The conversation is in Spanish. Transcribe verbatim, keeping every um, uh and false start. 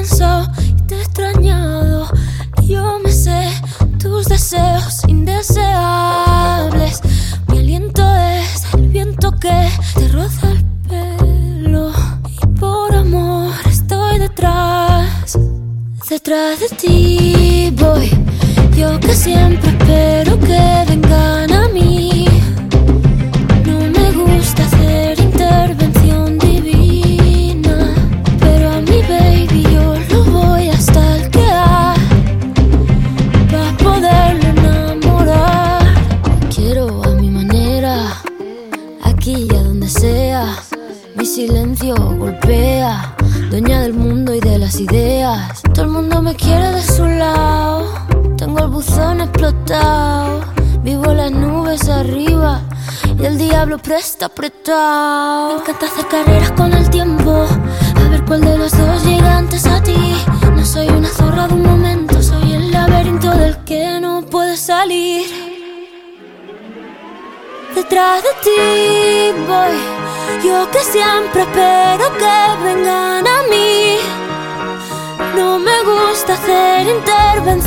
pensado y te he extrañado. Yo me sé tus deseos indeseables. Mi aliento es el viento que te roza el pelo. Y por amor estoy detrás, detrás de ti voy. Yo que siempre espero que vengan a mí. No me gusta hacer intervención divina, pero a mi baby yo lo voy a stalkear para poderlo enamorar. Quiero a mi manera, aquí y a donde sea. Mi silencio golpea, dueña del mundo y de las ideas. Todo el mundo me quiere de su lado. Tengo el buzón explotado, vivo en las nubes arriba y el diablo presta apretado. Me encanta hacer carreras con el tiempo, a ver cuál de los dos llega antes a ti. No soy una zorra de un momento, soy el laberinto del que no puedes salir. Detrás de ti voy, yo que siempre espero que vengan a mí. No me gusta hacer intervención